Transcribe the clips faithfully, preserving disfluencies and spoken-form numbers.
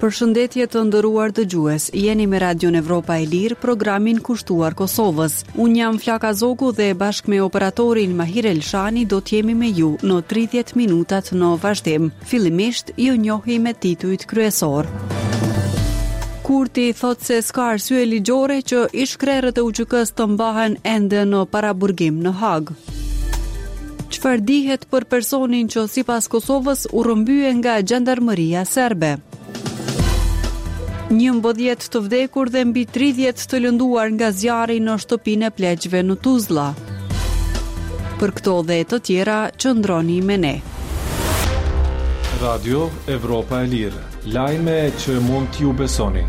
Përshëndetje të nderuar dëgjues, jeni me Radion Evropa e Lirë, programin kushtuar Kosovës. Unë jam Flaka Zogu dhe bashkë me operatorin Mahir Elshani do t'jemi me ju në tridhjetë minutat në vazhdim. Fillimisht ju njohi me titujt kryesor. Kurti thot se s'ka arsye ligjore që ish-krerët e U Q K-s të mbahen ende në paraburgim në Hag. Çfarë dihet për personin që sipas Kosovës u rrëmbye nga gjandarmeria serbe? njëmbëdhjetë të vdekur dhe mbi tridhjetë të lënduar nga zjarri në shtëpinë e pleqjve në Tuzla. Për këto dhe të tjera, qëndroni me ne. Radio Evropa e Lirë, lajme që mund t'ju besoni.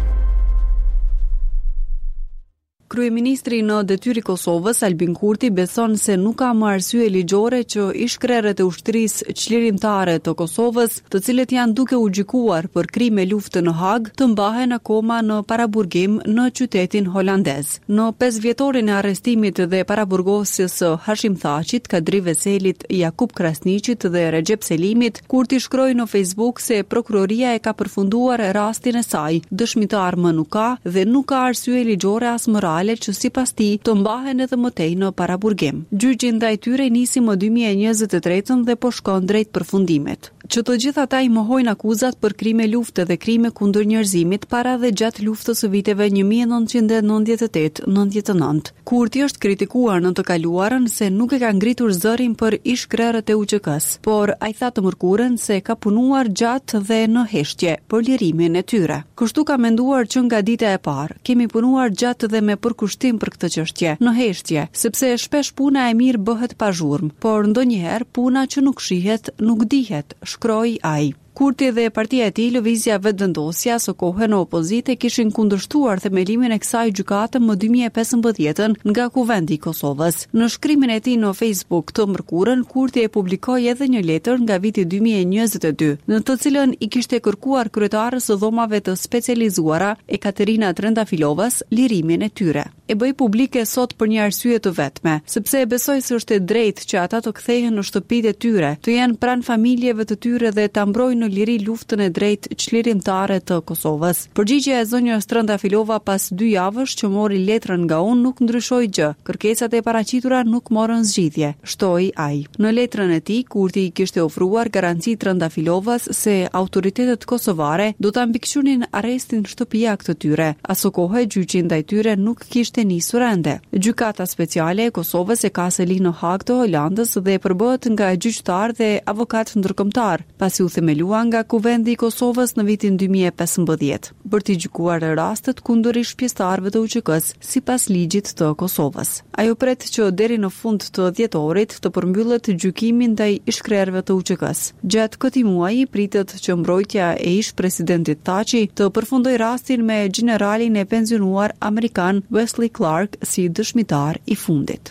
Kryeministri në detyri Kosovës, Albin Kurti, beson se nuk ka më arsye ligjore që ish-krerët e ushtrisë çlirimtare të Kosovës, të cilët janë duke u gjykuar për krime lufte në Hag, të mbahen akoma në paraburgim në qytetin holandez. Në pesëvjetorin e arrestimit dhe paraburgosjes së Hashim Thaqit, Kadri Veselit, Jakub Krasniqit dhe Recep Selimit, Kurti shkroi në Facebook se prokuroria e ka përfunduar rastin e saj, dëshmitar më nuk ka dhe nuk ka arsye ligjore as morale që sipas tij të mbahen edhe më tej në paraburgim. Gjyqi ndaj tyre nisi më dy mijë e njëzet e tre dhe po shkon drejt përfundimit. Që të gjithë ata i mohojnë akuzat për krime lufte dhe krime kundër njerëzimit para dhe gjatë luftës së viteve një mijë e nëntëqind e nëntëdhjetë e tetë nëntëdhjetë e nëntë. Kurti është kritikuar në të kaluarën se nuk e ka ngritur zërin për ish-krerët e U Q K-s, por ai tha të mërkurën se ka punuar gjatë dhe në heshtje për lirimin e tyre. Kështu ka menduar që nga dita e parë, kemi punuar gjatë dhe me përkushtim për këtë çështje, në heshtje, sepse shpesh puna e mirë bëhet pa zhurmë, por ndonjëherë puna që nuk shihet nuk dihet, shkroi ai. Kurti dhe partia e tij Lëvizja Vetëvendosja së kohën në opozite kishin kundërshtuar themelimin e kësaj gjykate më dy mijë e pesëmbëdhjetë nga Kuvendi i Kosovës. Në shkrimin e tij në Facebook të mërkurën, Kurti e publikoi edhe një letër nga viti dy mijë e njëzet e dy, në të cilën i kishte kërkuar kryetarës së dhomave të specializuara Ekaterina Trendafilovas lirimin e tyre. E bëi publike sot për një arsye të vetme, sepse e besoi se është e drejtë që ata të kthehen në shtëpitë e tyre, të jenë pranë familjeve të tyre dhe ta mbrojnë në liri luftën e drejtë çlirimtare të Kosovës. Përgjigjja e zonjës Trendafilova pas dy javësh që mori letrën nga unë nuk ndryshoi gjë. Kërkesat e paraqitura nuk morën zgjidhje, shtoi ai. Në letrën e tij, Kurti i kishte ofruar garanci Trendafilovas se autoritetet kosovare do ta mbikëqynin arrestin shtëpiak të tyre. Aso kohë gjyqi ndaj tyre nuk kishte nisur ende. Gjykata speciale e Kosovës e ka seli në Hag të Holandës dhe përbëhet nga gjyqtar dhe avokat ndërkombëtar, pasi u themelua nga Kuvendi i Kosovës në vitin dy mijë e pesëmbëdhjetë, për t'i gjykuar rastet kundër ish-pjesëtarëve të U Q K-s sipas ligjit të Kosovës. Ajo pret që deri në fund të dhjetorit të përmbyllet gjykimi ndaj ish-krerëve të U Q K-s. Gjatë këtij muaji pritet që mbrojtja e ish-presidentit Thaçi të përfundojë rastin me generalin e pensionuar amerikan Wesley Clark si dëshmitar i fundit.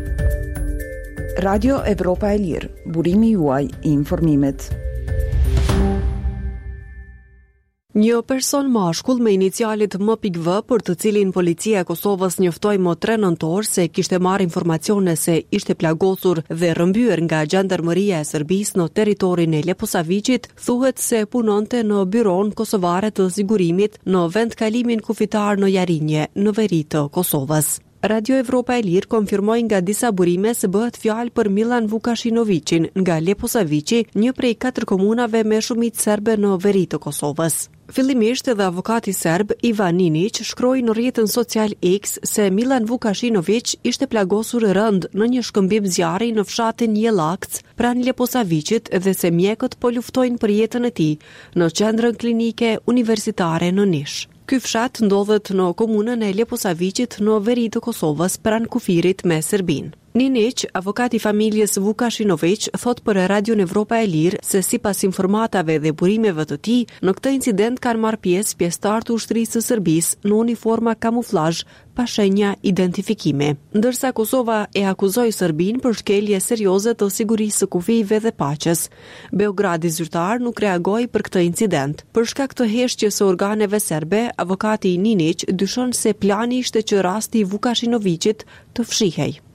Radio Evropa e Lirë, burimi juaj i informimit. Një person mashkull me inicialit M V, për të cilin policia e Kosovës njoftoi më tre nëntor se kishte marrë informacione se ishte plagosur dhe rrëmbyer nga gjandarmeria e Serbisë në territorin e Leposaviqit, thuhet se punonte në byron kosovare të sigurimit në vendkalimin kufitar në Jarinje, në veri të Kosovës. Radio Evropa e Lirë konfirmoi nga disa burime se bëhet fjalë për Milan Vukashinovicin nga Leposaviqi, një prej katër komunave me shumicë serbe në veri të Kosovës. Fillimisht edhe avokati serb Ivan Ninic shkroi në rrjetin social X se Milan Vukashinovic ishte plagosur rënd në një shkëmbim zjarri në fshatin Jelakc, pranë Leposaviqit, dhe se mjekët po luftojnë për jetën e tij në qendrën klinike universitare në Nish. Ky fshat ndodhet në komunën e Leposaviqit në veri të Kosovës pranë kufirit me Serbinë. Ninic, avokati familjes Vukashinovic, thot për Radion Evropa e Lirë se sipas informatave dhe burimeve të tij, në këtë incident kanë marrë pjesë pjesëtar të ushtrisë së Serbisë në uniforma kamuflazh pa shenja identifikimi. Ndërsa Kosova e akuzoi Serbinë për shkelje serioze të sigurisë së kufijve dhe paqes. Beogradi zyrtar nuk reagoi për këtë incident. Për shkak të heshtjes së organeve serbe, avokati Ninic dyshon se plani ishte që rasti i Vukashinovicit të fshihej.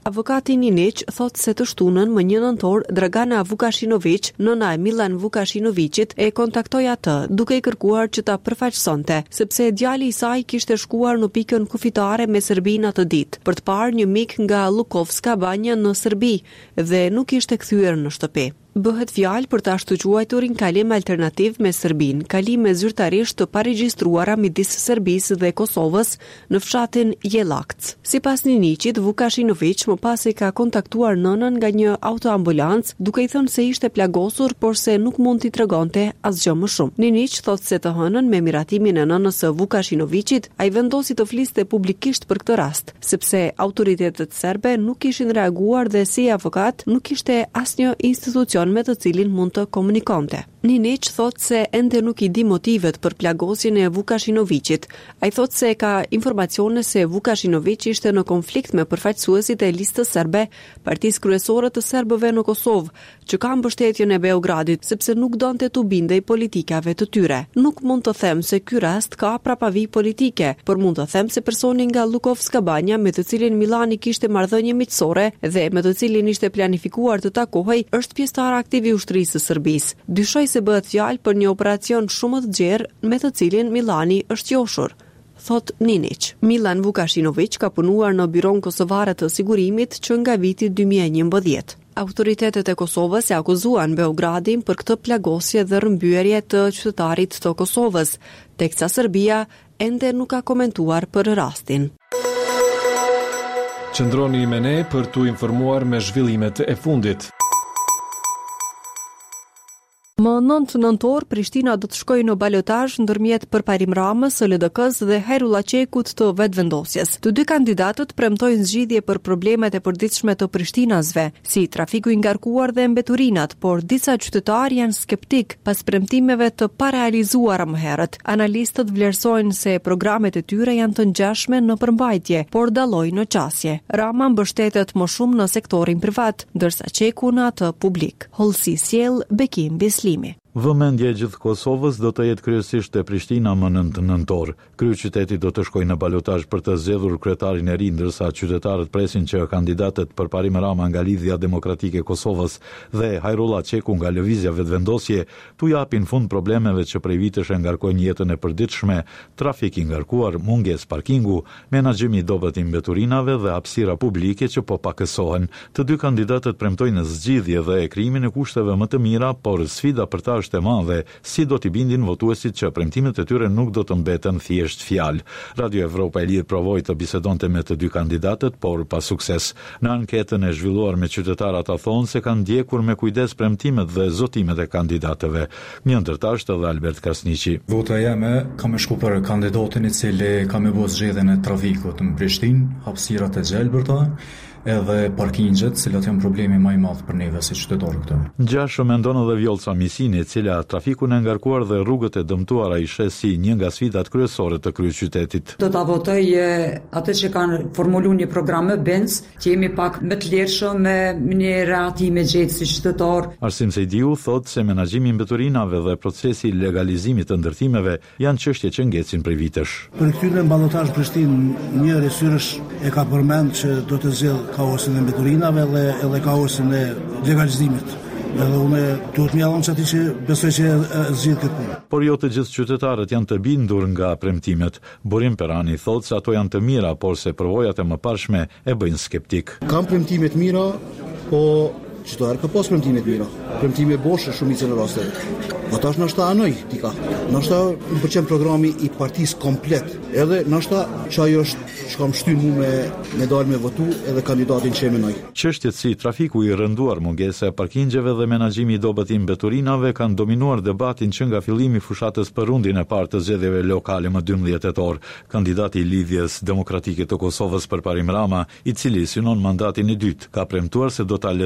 Avokati Ninic thot se të shtunën më një nëntor Dragana Vukashinovic, nëna e Milan Vukashinovicit, e kontaktoi atë duke i kërkuar që ta përfaqësonte, sepse djali i saj kishte shkuar në pikën kufitare me Serbinë atë ditë për të parë një mik nga Lukovska Banja në Serbi dhe nuk ishte kthyer në shtëpi. Bëhet fjalë për të ashtuquajturin kalim alternativ me Serbinë, kalime zyrtarisht të paregjistruara midis Serbisë dhe Kosovës në fshatin Jelakc. Sipas Ninicit, Vukashinovic më pas i ka kontaktuar nënën nga një autoambulancë, duke i thënë se ishte plagosur, por se nuk mund t'i tregonte asgjë më shumë. Ninic thotë se të hënën me miratimin e nënës së Vukashinovicit, ai vendosi të fliste publikisht për këtë rast, sepse autoritetet serbe nuk kishin reaguar dhe si avokat nuk kishte asnjë institucion me të cilin mund të komunikonte. Ninic thot se ende nuk i di motivet për plagosjen e Vukashinovicit. Ai thot se ka informacione se Vukashinovic ishte në konflikt me përfaqësuesit e listës serbe, partisë kryesore të serbëve në Kosovë, që ka mbështetjen e Beogradit, sepse nuk donte të bindej politikave të tyre. Nuk mund të them se ky rast ka prapavi politike, por mund të them se personi nga Lukovska Banja, me të cilin Milani kishte marrëdhënie miqësore dhe me të cilin ishte planifikuar të takohej, është pjesëtar aktiv i ushtrisë së Serbisë. Dyshoj se bëhet fjalë për një operacion shumë të gjerë me të cilin Milani është joshur, thot Ninic. Milan Vukashinovic ka punuar në Byron Kosovare të Sigurimit që nga viti dy mijë e njëmbëdhjetë. Autoritetet e Kosovës e akuzuan Beogradin për këtë plagosje dhe rrëmbyerje të qytetarit të Kosovës, teksa Serbia ende nuk ka komentuar për rastin. Qëndroni me ne për t'u informuar me zhvillimet e fundit. Më nëntë nëntor, Prishtina do të shkojë në balotazh ndërmjet Përparim Ramës, S L D K-s dhe Hajrullah Çekut të vetëvendosjes. Të dy kandidatët premtojnë zgjidhje për problemet e përditshme të prishtinasve, si trafiku i ngarkuar dhe mbeturinat, por disa qytetarë janë skeptik pas premtimeve të parealizuara më herët. Analistët vlerësojnë se programet e tyre janë të ngjashme në përmbajtje, por dallojnë në qasje. Rama mbështetet më shumë në sektorin privat, ndërsa Çeku në atë publik. Hollësi sjell Bekim Bislimi. Vëmendja e gjithë Kosovës do të jetë kryesisht te Prishtina më nëntë nëntor. Kryeqyteti do të shkojë në balotazh për të zgjedhur kryetarin e ri, ndërsa qytetarët presin që kandidatët Përparim Rama nga Lidhja Demokratike e Kosovës dhe Hajrullah Çeku nga Lëvizja Vetëvendosje tu japin fund problemeve që prej vitesh e ngarkojnë jetën e përditshme, trafik i ngarkuar, mungesë parkingu, menaxhimi i dobët i mbeturinave dhe hapësira publike që po pakësohen. Të dy kandidatët premtojnë zgjidhje dhe krijimin e kushteve më të mira, por sfida për ta është e madhe, si do t'i bindin votuesit që premtimet e tyre nuk do të mbeten thjesht fjalë. Radio Evropa e Lirë provoi të bisedonte me të dy kandidatët, por pa sukses. Në anketën e zhvilluar me qytetarët ata thonë se kanë ndjekur me kujdes premtimet dhe zotimet e kandidatëve. Një ndërta është edhe Albert Krasniqi. Vota jeme ka me shku për kandidatin i cili ka me bërë zgjedhjen e trafikut në Prishtinë, hapësirat e gjelbërta, edhe parkingjet, cilat janë problemi më i madh për neve si qytetarë këtu. Gjashtë mendon edhe Vjollca Misini, e cila trafikun e ngarkuar dhe rrugët e dëmtuara i sheh si një nga sfidat kryesore të kryeqytetit. Do ta votoj atë që kanë formuluar një program me Benz, që jemi pak më të lirshëm me një rehatime gjatë si qytetar. Arsim Sejdiu thotë se menaxhimi i mbeturinave dhe procesi i legalizimit të ndërtimeve janë çështje që ngecin prej vitesh. Për kthyen në ballotazh Prishtinë, një rësyrësh e ka përmend që do të zgjidh kaosin e mbeturinave dhe edhe kaosin e legalizimit. Edhe unë duhet më jallon çati që besoj që zgjidh këtë punë. Por jo të gjithë qytetarët janë të bindur nga premtimet. Burim Perani thotë se ato janë të mira, por se përvojat e mëparshme e bëjnë skeptik. Kam premtime të mira, po qytetarët ka pas premtime të mira. Premtime boshe shumicën e rasteve. Ata është nështë anoj, tika. Nështë më përqen programi i partisë komplet. Edhe nështë që ajo është që kam shtynë mu me, me dalë me votu edhe kandidatin që e menoj. Çështjet si trafiku i rënduar, mungesa e parkingjeve dhe menaxhimi i dobët i mbeturinave kanë dominuar debatin që nga fillimi i fushatës për rundin e parë të zgjedhjeve lokale më dymbëdhjetë tetor. Kandidati i Lidhjes Demokratike të Kosovës Përparim Rama, i cili synon mandatin e dytë, ka premtuar se do ta lehtësojë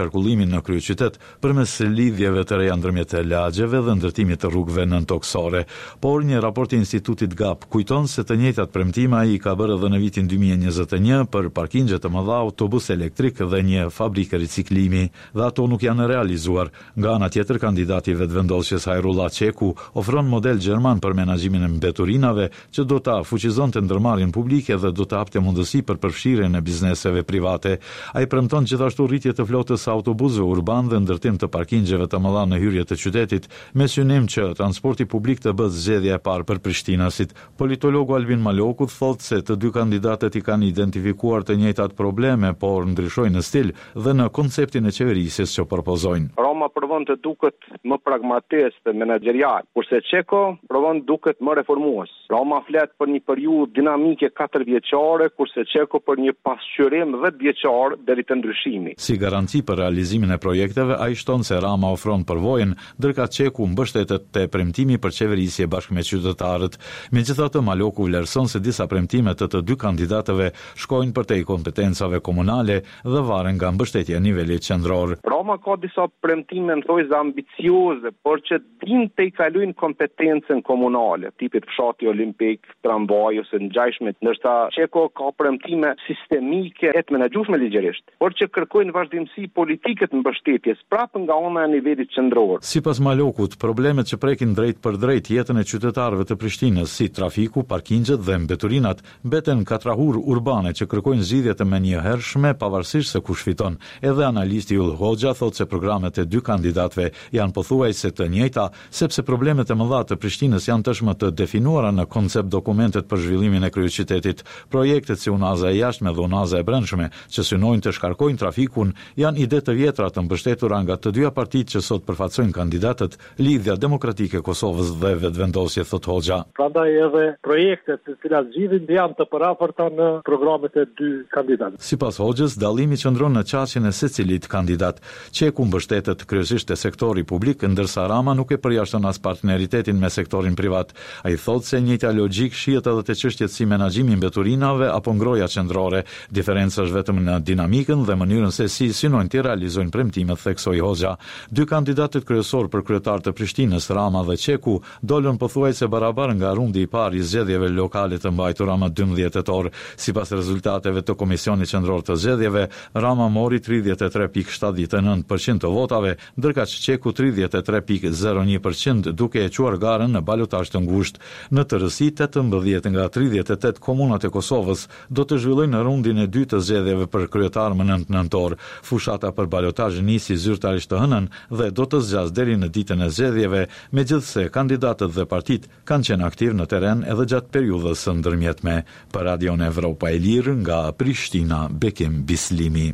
qarkullimin në kryeqytet përmes lidhjeve të reja ndërmjet e lagjeve dhe ndërtimit të rrugëve nëntoksore. Por një raport i Institutit G A P kujton se të njëjtat premtima ai ka bërë edhe në vitin dy mijë e njëzet e një për parkingje të mëdha, autobus elektrik dhe një fabrikë riciklimi, dhe ato nuk janë realizuar. Nga ana tjetër, kandidati vetëvendosjes Hajrullah Çeku ofron model gjerman për menaxhimin e mbeturinave që do ta fuqizonte ndërmarrjen publike dhe do të hapte mundësi për përfshirjen e bizneseve private. Ai premton gjithashtu rritje të flotës së autobusëve urban dhe ndërtim të parkingjeve të mëdha në hyrje të qytetit, me synim që transporti publik të bëhet zgjedhja e parë për prishtinasit. Politologu Albin Maloku thotë se të dy kandidatët i kanë identifikuar të njëjtat probleme, por ndryshojnë në stil dhe në konceptin e qeverisjes që propozojnë. Roma provon të duket më pragmatist dhe menaxherial, kurse Çeko provon të duket më reformues. Roma flet për një periudhë dinamike katër vjeçare, kurse Çeko për një pasqyrim dhjetë vjeçar deri te ndryshimi. Si garanci për realizimin e projekteve, ai shton se Rama ofron përvojën, ndërka Çeku mbështetet te premtimi për qeverisje bashkë me qytetarët. Megjithatë, Maloku vlerëson se disa premtime të të dy kandidatëve shkojnë përtej kompetencave komunale dhe varen nga mbështetja e nivelit qendror. Roma ka disa premtime në thojë ambicioze, por që din të i kalojnë kompetencën komunale, tipit fshati olimpik, tramvaj ose ngjajshme, ndërsa Çeko ka premtime sistemike e të menaxhueshme ligjërisht, por që kërkojnë vazhdimsi politike të mbështetjes prapë nga ana e nivelit qendror. Sipas Malokut, problemet që prekin drejt për drejt jetën e qytetarëve të Prishtinës, si trafiku, parkingjet dhe mbeturinat, mbeten katrahur urbane që kërkojnë zgjidhje të menjëhershme pavarësisht se kush fiton. Edhe analisti Yll Hoxha thotë se programet e dy kandidatëve janë pothuajse të njëjta, sepse problemet e mëdha të Prishtinës janë tashmë të definuara në koncept dokumentet për zhvillimin e kryeqytetit. Projektet si unaza e jashtme dhe unaza e brendshme, që synojnë të shkarkojnë trafikun, janë ide të vjetra të mbështetura nga të dyja partitë që sot përfaqësojnë kandidatët, Lidhja Demokratike e Kosovës dhe Vetëvendosje, thot Hoxha. Prandaj edhe projektet të cilat zgjidhin janë të përafërta në programet e dy kandidatëve. Sipas Hoxhës, dallimi qëndron në qasjen e secilit kandidat. Çeku mbështetet kryesisht te sektori publik, ndërsa Rama nuk e përjashton as partneritetin me sektorin privat. Ai thotë se njëjta logjik shihet edhe te çështjet si menaxhimi i mbeturinave apo ngroja qendrore. Diferenca është vetëm në dinamikën dhe mënyrën se si synojnë të realizojnë premtimet, theksoi Hoxha. Dy kandidatët kryesor për kryetar të Prishtinës, Rama dhe Çeku, dolën pothuajse barabar nga rundi i parë i zgjedhjeve lokale të mbajtura më dymbëdhjetë tetor. Sipas rezultateve të Komisionit Qendror të Zgjedhjeve, Rama mori tridhjetë e tre pikë shtatëdhjetë e nëntë përqind të votave, ndërka që Çeku tridhjetë e tre pikë zero një përqind, duke e quar garën në balotazh të ngushtë. Në tërësi, tetëmbëdhjetë nga tridhjetë e tetë komunat e Kosovës do të zhvillojnë në rundin e dytë të zgjedhjeve për kryetar më nëntë nëntor. Fushata për balotazh nisi zyrtarisht të hënën dhe do të zgjas deri në ditën e zgjedhjeve, megjithse kandidatët dhe partitë kanë qenë aktiv në terren edhe gjatë periudhës së ndërmjetme. Për Radion Evropa e Lirë, nga Prishtina, Bekim Bislimi.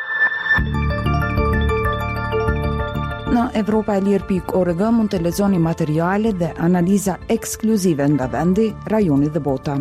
Në evropa e lirë pikë org mund të lexoni materiale dhe analiza ekskluzive nga vendi, rajoni dhe bota.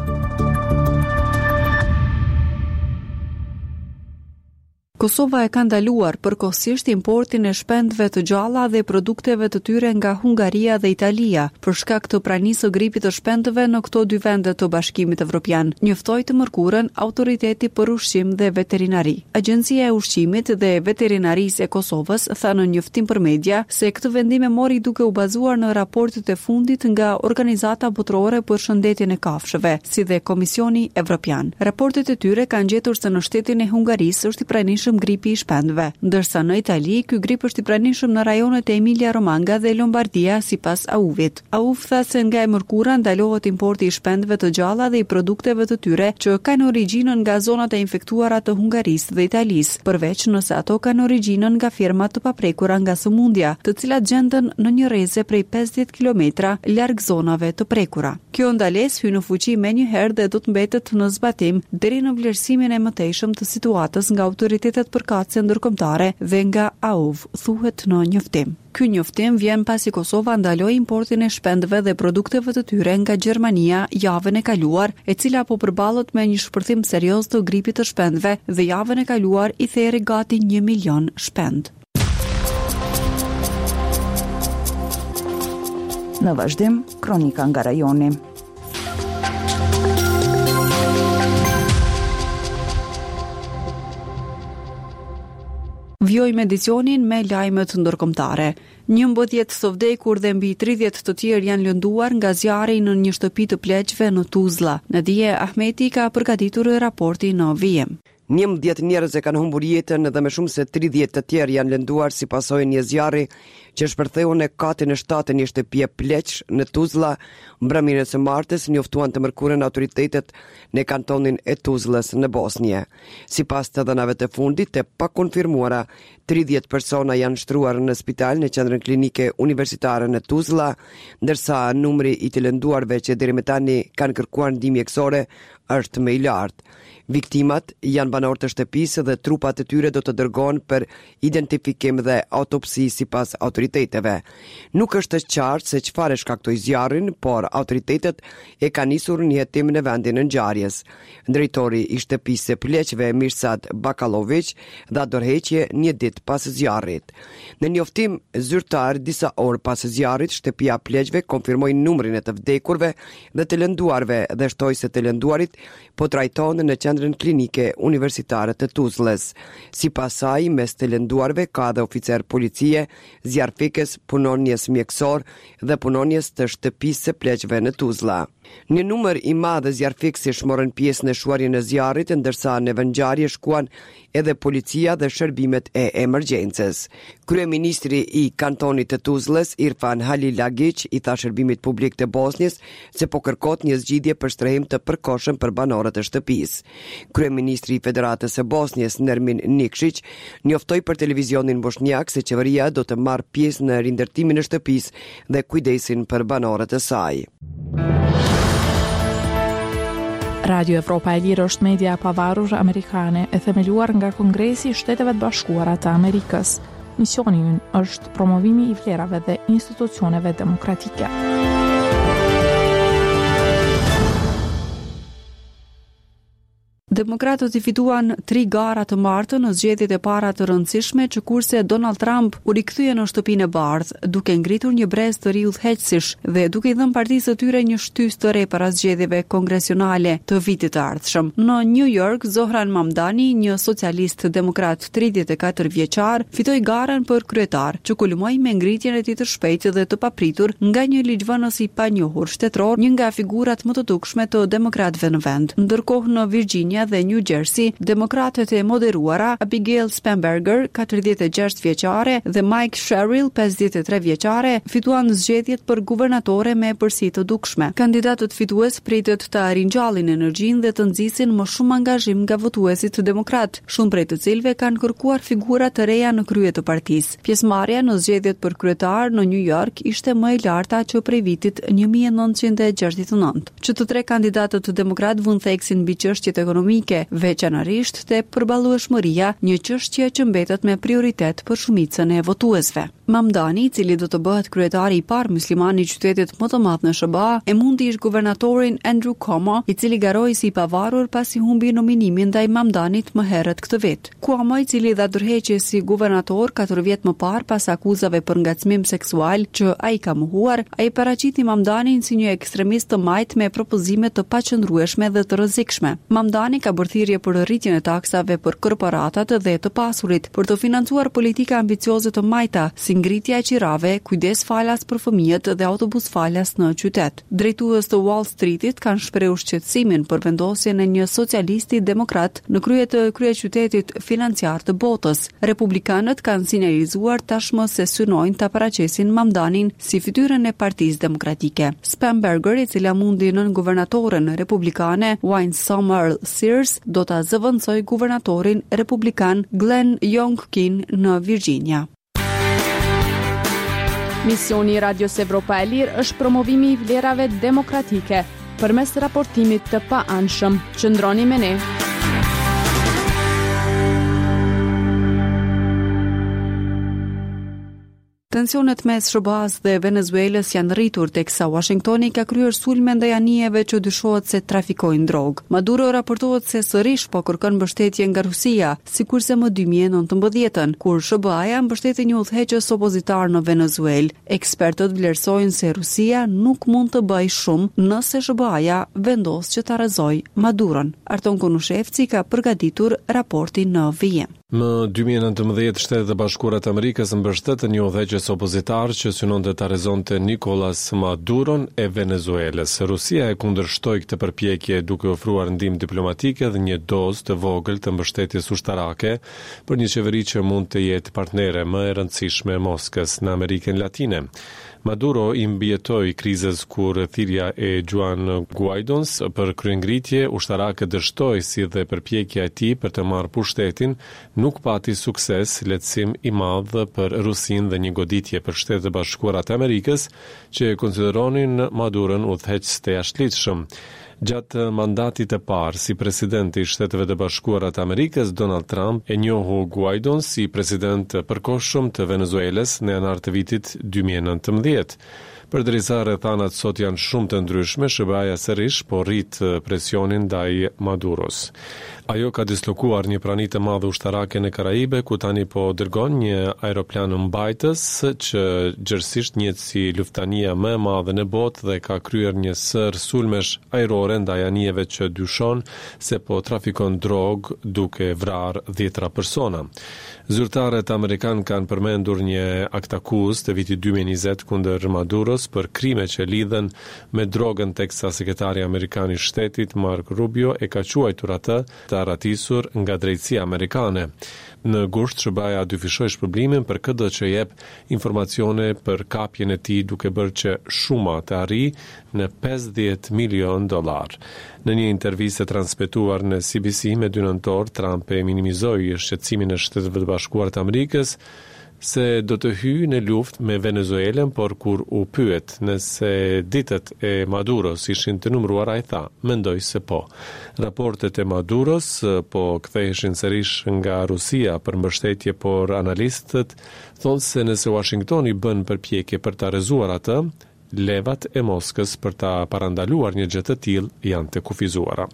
Kosova e ka ndaluar përkohësisht importin e shpendëve të gjalla dhe produkteve të tyre nga Hungaria dhe Italia për shkak të pranisë së gripit të shpendëve në këto dy vende të Bashkimit Evropian, njoftoi të mërkurën Autoriteti për Ushqim dhe Veterinari. Agjencia e Ushqimit dhe Veterinarisë e Kosovës tha në njoftim për media se këtë vendim e mori duke u bazuar në raportet e fundit nga Organizata Botërore për Shëndetjen e Kafshëve, si dhe Komisioni Evropian. Raportet e tyre kanë gjetur se në shtetin e Hungarisë është i pranishëm gripi i shpendëve, ndërsa në Itali ky grip është i pranishëm në rajonet e Emilia-Romagna dhe Lombardia sipas A U V-it. A U V tha se nga e mërkura ndalohet importi i shpendëve të gjalla dhe i produkteve të tyre që kanë origjinën nga zonat e infektuara të Hungarisë dhe Italisë, përveç nëse ato kanë origjinën nga firma të paprekura nga sëmundja, të cilat gjenden në një rreze prej pesëdhjetë kilometra larg zonave të prekura. Kjo ndalesë hyn në fuqi menjëherë dhe do të mbetet në zbatim deri në vlerësimin e mëtejshëm të situatës nga autoritetet përkatëse ndërkombëtare dhe nga A U V, thuhet në njoftim. Ky njoftim vjen pasi Kosova ndaloi importin e shpendëve dhe produkteve të tyre nga Gjermania javën e kaluar, e cila po përballet me një shpërthim serioz të gripit të shpendëve dhe javën e kaluar i theri gati një milion shpend. Në vazhdim, kronika nga rajoni. Vjojmë edicionin me lajmet ndërkombëtare. njëmbëdhjetë të vdekur dhe mbi tridhjetë të tjerë janë lënduar nga zjarri në një shtëpi të pleqve në Tuzla. Nadia Ahmeti ka përgatitur raportin në vijem. njëmbëdhjetë njerëz e kanë humbur jetën dhe më shumë se tridhjetë të tjerë janë lënduar si pasojë një zjarri që shpërtheu në katin e shtatë një shtëpie pleq në Tuzla. Mbrëmjen e martës njoftuan të mërkurën autoritetet në kantonin e Tuzlës në Bosnje. Sipas të dhënave të fundit të pakonfirmuara, tridhjetë persona janë shtruar në spital në qendrën klinike universitare në Tuzla, ndërsa numri i të lënduarve që deri më tani kanë kërkuar ndihmë mjekësore është më i lartë. Viktimat janë banorë të shtëpisë dhe trupat e tyre do të dërgohen për identifikim dhe autopsi sipas autoriteteve. Nuk është të qartë se çfarë shkaktoi zjarrin, por autoritetet e kanë nisur një hetim në vendin e ngjarjes. Drejtori i shtëpisë së pleqve Mirsad Bakalovic dha dorëheqje një ditë pas zjarrit. Në njoftim zyrtar disa orë pas zjarrit, shtëpia pleqve konfirmoi numrin e të vdekurve dhe të lënduarve dhe shtoi se të lënduarit po trajtohen në qendrën klinike universitare të Tuzlës. Sipas saj, mes të lënduarve ka dhe oficer policie, zjarfikës, punonjes mjekësor dhe punonjes të shtëpisë së pleqve në Tuzla. Një numër i madh zjarfikësh morën pjesë në shuarjen e zjarrit, ndërsa në vendngjarje shkuan edhe policia dhe shërbimet e emergjencës. Kryeministri i kantonit të Tuzlës, Irfan Halilagic, i tha shërbimit publik të Bosnjës se po kërkot një zgjidhje për shtrehim të përkohshëm për banorët e shtëpisë. Kryeministri i Federatës së Bosnjës, Nermin Nikšić, njoftoi për televizionin bosnjak se qeveria do të marrë pjesë në rindërtimin e shtëpisë dhe kujdesin për banorët e saj. Radio Evropa e Lirë është media e pavarur amerikane e themeluar nga Kongresi i Shteteve të Bashkuara të Amerikës. Misioni i ynë është promovimi i vlerave dhe institucioneve demokratike. Demokratët i fituan tri gara të martë në zgjedhjet e para të rëndësishme që kurse Donald Trump u rikthye në shtëpinë e bardhë, duke ngritur një brez të ri udhëheqësish dhe duke i dhënë partisë së tyre një shtys të re para zgjedhjeve kongresionale të vitit të ardhshëm. Në New York, Zohran Mamdani, një socialist demokrat tridhjetë e katër vjeçar, fitoi garën për kryetar, që kulmoi me ngritjen e tij të shpejtë dhe të papritur nga një ligjvënës i panjohur shtetëror, një nga figurat më të dukshme të demokratëve në vend. Ndërkohë në Virginia dhe New Jersey, demokratët e moderuara Abigail Spanberger, katërdhjetë e gjashtë vjeçare, dhe Mike Sherrill, pesëdhjetë e tre vjeçare, fituan zgjedhjet për guvernatore me përsi të dukshme. Kandidatët fitues pritet të ringjallin energjinë dhe të nxisin më shumë angazhim nga votuesit demokrat, shumë prej të cilëve kanë kërkuar figura të reja në krye të partisë. Pjesëmarrja në zgjedhjet për kryetar në New York ishte më e larta që prej vitit një mijë e nëntëqind e gjashtëdhjetë e nëntë. Që të tre kandidatët demokrat vënë theksin mbi çështjet ekonomike, veçanërisht te përballueshmëria, një çështje që mbetet me prioritet për shumicën e votuesve. Mamdani, i cili do të bëhet kryetari i parë musliman i qytetit më të madh në S B A, e mundi ish guvernatorin Andrew Cuomo, i cili garoi si i pavarur pasi humbi nominimin ndaj Mamdanit më herët këtë vit. Cuomo, i cili dha dorëheqje si guvernator katër vjet më parë pas akuzave për ngacmim seksual që ai ka mohuar, ai paraqiti Mamdanin si një ekstremist të majt me propozime të paqëndrueshme dhe të rrezikshme. Mamdani ka bërthirrje për rritjen e taksave për korporatat dhe të pasurit, për të financuar politika ambicioze të majta, si ngritja e qirave, kujdes falas për fëmijët dhe autobus falas në qytet. Drejtues të Wall Streetit kanë shprehur shqetësimin për vendosjen e një socialisti demokrat në krye të kryeqytetit financiar të botës. Republikanët kanë sinjalizuar tashmë se synojnë ta paraqesin Mamdanin si fytyrën e Partisë Demokratike. Spanberger, i cila mundi nën guvernatoren republikane Wayne Summer Sears, do ta zëvendësoj guvernatorin republikan Glenn Youngkin në Virginia. Misioni i Radios Evropa e Lirë është promovimi i vlerave demokratike përmes raportimit të pa-anshëm. Qëndroni me ne. Tensionet mes S B A-s dhe Venezuelës janë rritur teksa Washingtoni ka kryer sulme ndaj anijeve që dyshohet se trafikojnë drogë. Maduro raportohet se sërish po kërkon mbështetje nga Rusia, sikurse më dy mijë e nëntëmbëdhjetë, kur S B A-ja mbështeti një udhëheqës opozitar në Venezuelë. Ekspertët vlerësojnë se Rusia nuk mund të bëjë shumë nëse S B A-ja vendos që ta rrezojë Maduron. Arton Konushevci ka përgatitur raportin në Vije. Në dy mijë e nëntëmbëdhjetë Shtetet e Bashkuara të Amerikës mbështetën një udhëheqës opozitar që synonte ta arrezonte Nicolas Maduron e Venezuelës. Rusia e kundërshtoi këtë përpjekje duke ofruar ndihmë diplomatike dhe një dozë të vogël të mbështetjes ushtarake për një qeveri që mund të jetë partnere më e rëndësishme e Moskës në Amerikën Latine. Maduro i mbijetoi krizës kur thirrja e Juan Guaidons për kryengritje ushtarake dështoi si dhe përpjekja e tij për të marrë pushtetin nuk pati sukses, lehtësim i madh për Rusinë dhe një goditje për Shtetet e Bashkuara të Amerikës që e konsideronin Maduron udhëheqës të jashtëligjshëm. Gjatë mandatit të parë si presidenti i Shteteve të Bashkuara të Amerikës, Donald Trump e njohu Guaidon si president përkohshëm të Venezuelës në janar të vitit dy mijë e nëntëmbëdhjetë. Përderisa rrethanat sot janë shumë të ndryshme, S B A-ja sërish po rrit presionin ndaj Maduros. Ajo ka dislokuar një prani të madhe ushtarake në Karaibe, ku tani po dërgon një aeroplan mbajtës që gjërësisht njët si luftania më e madhe në botë dhe ka kryer një sër sulmesh ajrore ndaj anijeve që dyshon se po trafikon drogë duke vrarë dhjetra persona. Zyrtarët amerikan kanë përmendur një akt akuzë të vitit dy mijë e njëzet kundër Maduros për krime që lidhen me drogën, teksa sekretari amerikan i shtetit Marco Rubio e ka quajtur atë të arratisur nga drejtësia amerikane. Në gusht, S B A-ja dyfishoi shpërblimin për këtë që jep informacione për kapjen e tij duke bërë që shuma të arrijë në pesëdhjetë milion dollar. Në një intervistë transmetuar në C B C me dy nëntor, Trump e minimizoi shqetësimin e Shteteve të Bashkuara të Amerikës se do të hyjë në luftë me Venezuelën, por kur u pyet nëse ditët e Maduros ishin të numëruara, ai tha, mendoj se po. Raportet e Maduros po ktheheshin sërish nga Rusia për mbështetje, por analistët thonë se nëse Washingtoni bën përpjekje për ta rrezuar atë, levat e Moskës për ta parandaluar një gjë të tillë janë të kufizuara.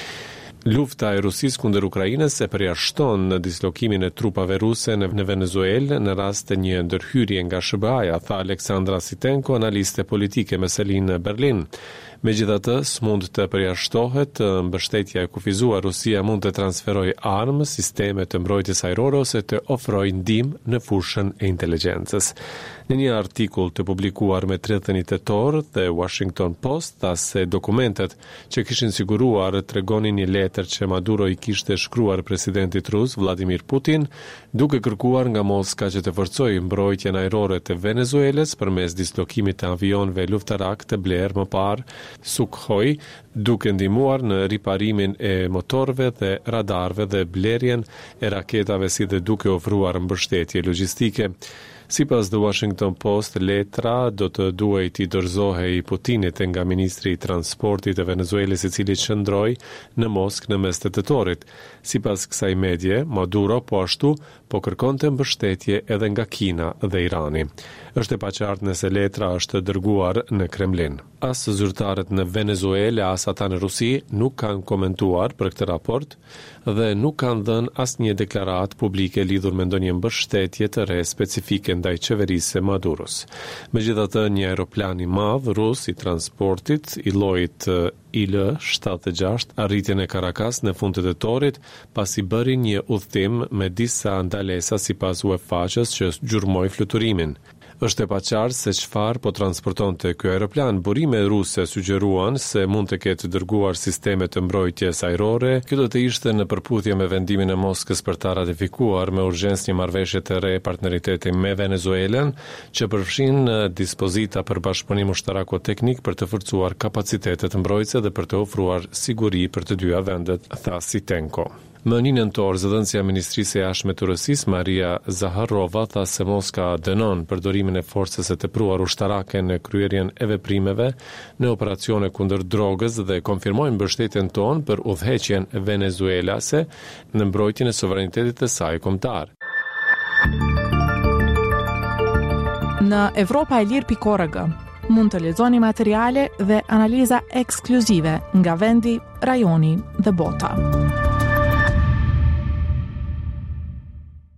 Lufta e Rusisë kundër Ukrainës e përjashton në dislokimin e trupave ruse në Venezuelë në rast të një ndërhyrje nga S B A-ja, tha Aleksandra Sitenko, analiste politike me selinë në Berlin. Megjithatë, s'mund të përjashtohet mbështetja e kufizuar. Rusia mund të transferojë armë, sisteme të mbrojtjes ajrore ose të ofrojë ndihmë në fushën e inteligjencës. Në një artikull të publikuar me tridhjetë një tetor, The Washington Post tha se dokumentet që kishin siguruar tregonin një letër që Maduro i kishte shkruar presidentit rus Vladimir Putin, duke kërkuar nga Moska që të forcojë mbrojtjen ajrore të Venezuelës përmes dislokimit të avionëve luftarak të blerë më parë Sukhoi, duke ndihmuar në riparimin e motorëve dhe radarëve dhe blerjen e raketave, si dhe duke ofruar mbështetje logjistike. Sipas The Washington Post, letra do të duhej t'i dorëzohej Putinit nga ministri i transportit të Venezuelës, i cili qëndroi në Moskë në mes të tetorit. Sipas kësaj medie, Maduro po ashtu po kërkonte mbështetje edhe nga Kina dhe Irani. Është e paqartë nëse letra është dërguar në Kremlin. As zyrtarët në Venezuelë, as ata në Rusi nuk kanë komentuar për këtë raport dhe nuk kanë dhënë asnjë deklaratë publike lidhur me ndonjë mbështetje të re specifike ndaj qeverisë së Maduros. Megjithatë, një aeroplan i madh rus i transportit i llojit I L shtatëdhjetë e gjashtë arriti në Caracas në fund të tetorit, pasi bëri një udhëtim me disa ndalesa sipas U E F A-s që gjurmoi fluturimin. Është e paqartë se çfarë po transportonte ky aeroplan. Burime ruse sugjeruan se mund të ketë dërguar sisteme të mbrojtjes ajrore. Kjo do të ishte në përputhje me vendimin e Moskës për ta ratifikuar me urgjencë një marrëveshje të re partneriteti me Venezuelën, që përfshin dispozita për bashkëpunim ushtarako-teknik për të forcuar kapacitetet mbrojtëse dhe për të ofruar siguri për të dyja vendet, tha Sitenko. Më një nëntor, zëdhënësia Ministrisë e Jashtme të Rusisë, Maria Zaharova, tha se Moska dënon përdorimin e forcës së tepruar ushtarake në kryerjen e veprimeve në operacione kundër drogës dhe konfirmoi mbështetjen tonë për udhëheqjen venezuelase në mbrojtjen e sovranitetit të saj kombëtar. Në Evropa e Lirë pikë org mund të lexoni materiale dhe analiza ekskluzive nga vendi, rajoni dhe bota.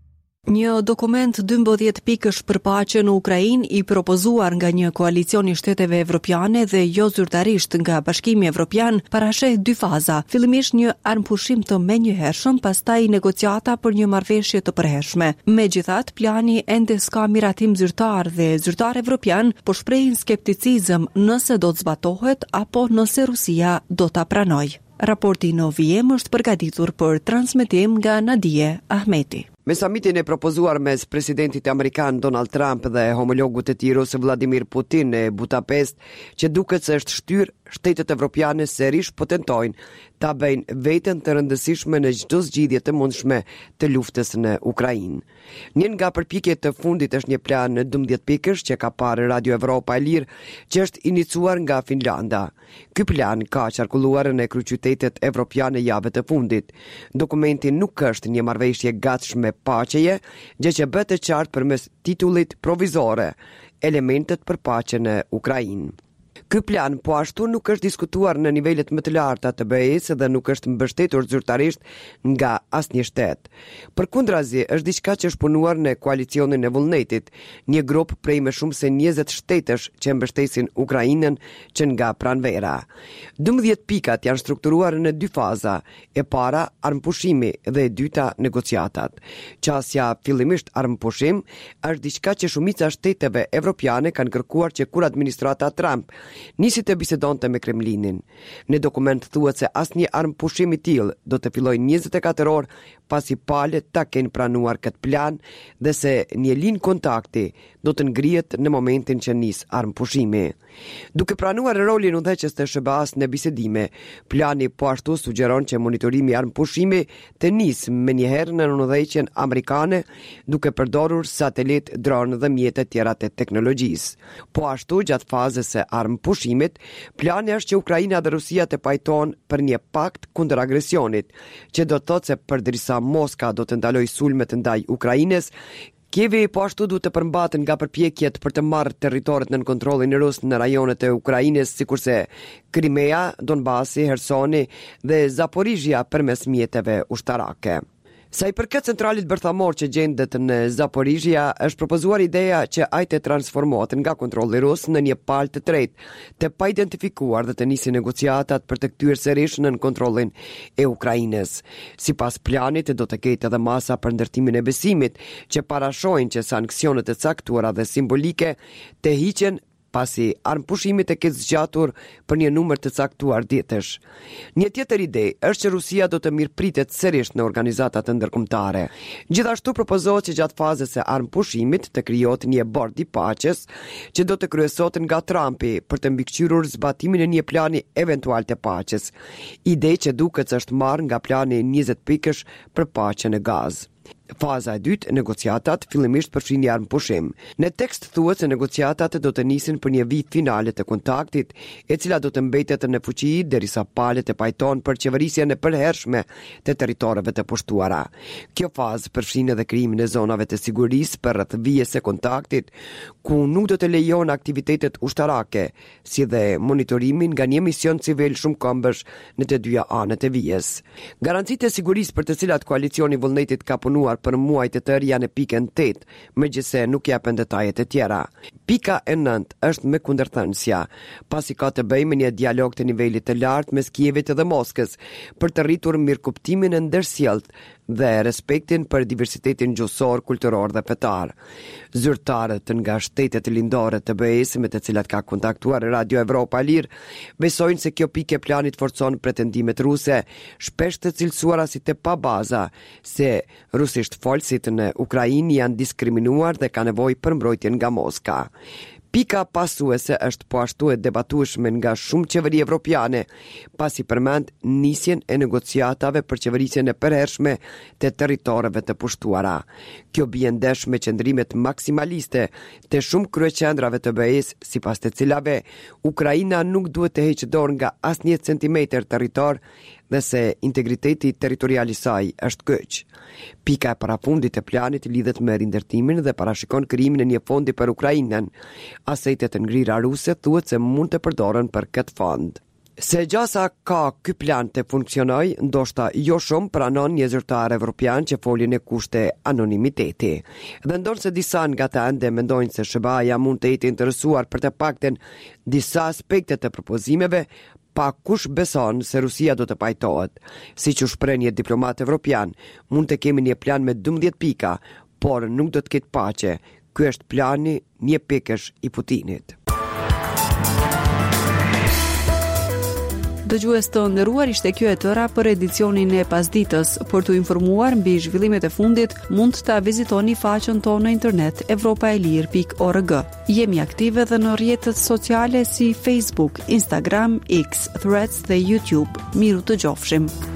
Një dokument dymbëdhjetë pikësh për paqe në Ukrainë i propozuar nga një koalicion i shteteve evropiane dhe jo zyrtarisht nga Bashkimi Evropian parasheh dy faza. Fillimisht një armpushim të menjëhershëm, pastaj negociata për një marrëveshje të përhershme. Megjithatë, plani ende s'ka miratim zyrtar dhe zyrtar evropian po shprehin skepticizëm nëse do të zbatohet apo nëse Rusia do ta pranojë. Raporti në Vjem është përgatitur për transmetim nga Nadije Ahmeti. Me samitin e propozuar mes presidentit amerikan Donald Trump dhe homologut e tij rus Vladimir Putin në Budapest, që duket se është shtyr, shtetet evropiane serish po tentojnë ta bëjnë veten të rëndësishme në çdo zgjidhje të mundshme të luftës në Ukrainë. Një nga përpjekjet të fundit është një plan në dymbëdhjetë pikësh që ka parë Radio Evropa e Lirë, që është iniciuar nga Finlanda. Ky plan ka qarkulluar në kryeqytetet evropiane javën e fundit. Dokumenti nuk është një marrëveshje gatshme paqeje, gjë që bëhet e qartë përmes titullit provizore, elementet për paqe në Ukrainë. Ky plan po ashtu nuk është diskutuar në nivelet më të larta të B E-s dhe nuk është mbështetur zyrtarisht nga asnjë shtet. Përkundrazi, është diçka që është punuar në koalicionin e vullnetit, një grup prej më shumë se njëzet shtetësh që mbështesin Ukrainën që nga pranvera. dymbëdhjetë pikat janë strukturuar në dy faza, e para armpushimi dhe e dyta negociatat. Qasja fillimisht armpushim është diçka që shumica shteteve evropiane kanë kërkuar që kur administrata Trump nisi të bisedonte me Kremlinin. Në dokument thuhet se asnjë armpushim i tillë do të fillojë njëzet e katër orë pasi palët ta kenë pranuar këtë plan dhe se një linjë kontakti do të ngrihet në momentin që nis armpushimi. Duke pranuar rolin udhëheqës të S B A-s në bisedime, plani po ashtu sugjeron që monitorimi i armpushimi të nisë me njëherë në udhëheqjen amerikane duke përdorur satelit, dronë dhe mjete tjera të teknologjisë. Po ashtu gjatë fazës së armpushimit, plani është që Ukraina dhe Rusia të pajtohen për një pakt kundër agresionit, që do të thotë se përderisa Moska do të ndalojë sulmet ndaj Ukrainës, Kievi po ashtu duhet të përmbaten nga përpjekjet për të marrë territoret nën kontrollin rus në rajonet e Ukrainës, sikurse Krimea, Donbasi, Hersoni dhe Zaporizhia përmes mjeteve ushtarake. Sa i përket centralit bërthamor që gjendet në Zaporizhia, është propozuar ideja që ai të transformohet nga kontrolli rus në një palë të tretë, të pa identifikuar dhe të nisi negociatat për të kthyer sërish nën kontrollin e Ukrainës. Sipas planit do të ketë edhe masa për ndërtimin e besimit, që parashojnë që sanksionet e caktuara dhe simbolike të hiqen pasi armpushimit e ketë zgjatur për një numër të caktuar ditësh. Një tjetër ide është që Rusia do të mirëpritet sërish në organizatat ndërkombëtare. Gjithashtu propozohet që gjatë fazës së armpushimit të krijohet një bord i paqes që do të kryesohet nga Trumpi për të mbikëqyrur zbatimin e një plani eventual të paqes. Ide që duket se është marrë nga plani njëzet pikësh për paqen e Gaz. Faza e dytë, negociatat, fillimisht përfshin një armpushim. Në tekst thuhet se negociatat do të nisin për një vit finale të kontaktit, e cila do të mbetet në fuqi derisa palët e pajton për qeverisjen e përhershme të territoreve të pushtuara. Kjo fazë përfshin edhe krijimin e zonave të sigurisë për rreth vijës së kontaktit, ku nuk do të lejon aktivitetet ushtarake, si dhe monitorimin nga një mision civil shumëkombësh në të dyja anët e vijës. Garancitë e sigurisë për të cilat koalicioni vullnetit ka punuar për muaj të tërë janë në pikën tetë, megjithse nuk japen detajet e tjera. Pika e nëntë është me kundërthënësja, pasi ka të bëjë me një dialog të nivelit të lartë mes Kievit dhe Moskës për të rritur mirëkuptimin e ndërsjellët dhe respektin për diversitetin gjuhësor, kulturor dhe fetar. Zyrtarët nga shtetet lindore të B E-s me të cilat ka kontaktuar Radio Evropa e Lirë besojnë se kjo pikë e planit forcon pretendimet ruse, shpesh të cilësuara si të pa baza, se rusisht folësit në Ukrainë janë diskriminuar dhe ka nevojë për mbrojtjen nga Moska. Pika pasuese është po ashtu e debatueshme nga shumë qeveri evropiane, pasi përmend nisjen e negociatave për qeverisjen e përhershme të territoreve të pushtuara. Kjo bie ndesh me qëndrimet maksimaliste të shumë kryeqendrave të B E-s, sipas të cilave Ukraina nuk duhet të heqë dorë nga asnjë centimetër territor dhe se integriteti territorial i saj është kyç. Pika e parafundit e planit lidhet me rindërtimin dhe parashikon krijimin e një fondi për Ukrainën. Asetet e ngrira ruse thuhet se mund të përdoren për këtë fond. Se gjasa ka ky plan të funksionoj, ndoshta jo shumë pranon një zyrtar evropian që folin e kushte anonimiteti. Dhe ndonë se disa nga të ende mendojnë se S B A-ja mund të jetë interesuar për të pakten disa aspekte të propozimeve, pa kush beson se Rusia do të pajtohet. Si që shpreh një diplomat evropian, mund të kemi një plan me dymbëdhjetë pika, por nuk do të ketë paqe. Ky është plani një pikësh i Putinit. Dëgjues të nderuar, ishte kjo e tëra për edicionin e pasditës. Për të informuar mbi zhvillimet e fundit, mund ta vizitoni faqen tonë në internet evropaelir pikë org. Jemi aktive edhe në rrjetet sociale si Facebook, Instagram, X, Threads dhe YouTube. Miru të gjofshim.